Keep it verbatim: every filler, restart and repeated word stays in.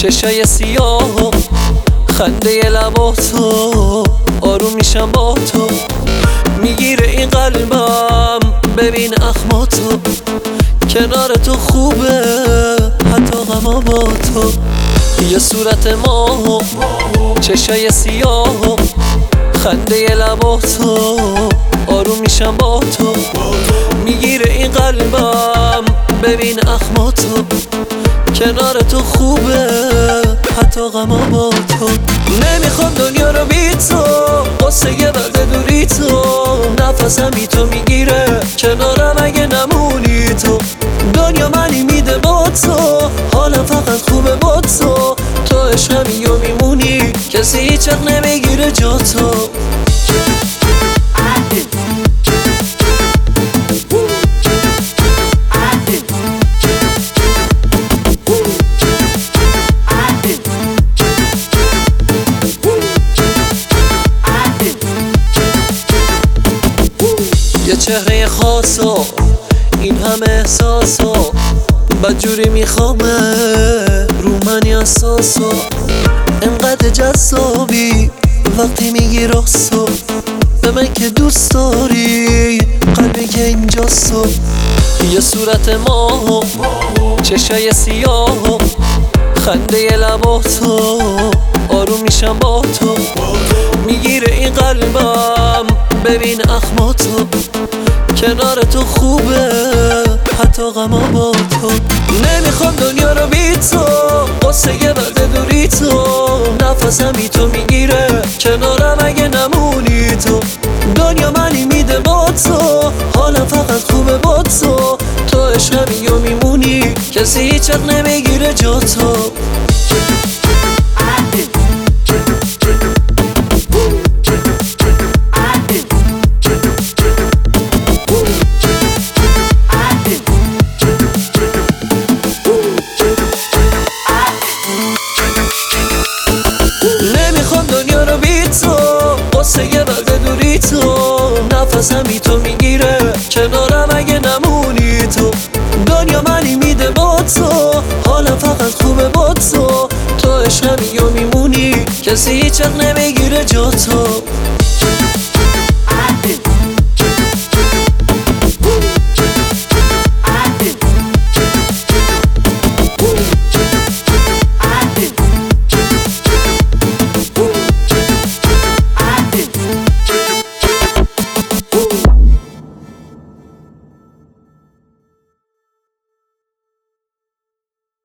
چشای سیاه و خنده لباتو، آروم میشم با تو، میگیره این قلبم. ببین اخماتو، کنار تو خوبه حتی غما با تو. یه صورت ماه، چشای سیاه و خنده لباتو، آروم میشم با تو، میگیره این قلبم. ببین اخماتو، کنار تو خوبه حتی غما با تو. نمیخوام دنیا رو بی تو، قصه بعد دوری تو، نفسم بی تو میگیره کنارم اگه نمونی تو. دنیا منی میده با تو، حالا فقط خوبه با تو. تو عشقمی و میمونی، کسی هیچ وقت نمیگیره جا تو. یه چهره خاص و این همه احساس و بدجوری میخوامه رو منی اساس و انقدر جذابی وقتی میگی راستو. به من که دوست داری قلبی که اینجاست و یه صورت ماه، چشای سیاه و خنده لباتو، آروم میشم با تو، میگیره این قلبم. ببین اخماتو، کنار تو خوبه حتی غما با تو. نمیخوام دنیا رو بی تو، قصه بعد دوری تو، نفسم بی تو میگیره کنارم اگه نمونی تو. دنیا منی میده با تو، حالا فقط خوبه با تو. تو عشقمی و میمونی، کسی هیچ وقت نمیگیره جا تو. دنیا رو بی تو، قصه بعد دوری تو، نفسم بی تو میگیره کنارم اگه نمونی تو. دنیا منی میده با تو، حالا فقط خوبه با تو. تو عشقمی و میمونی، کسی هیچ وقت نمیگیره جا تو.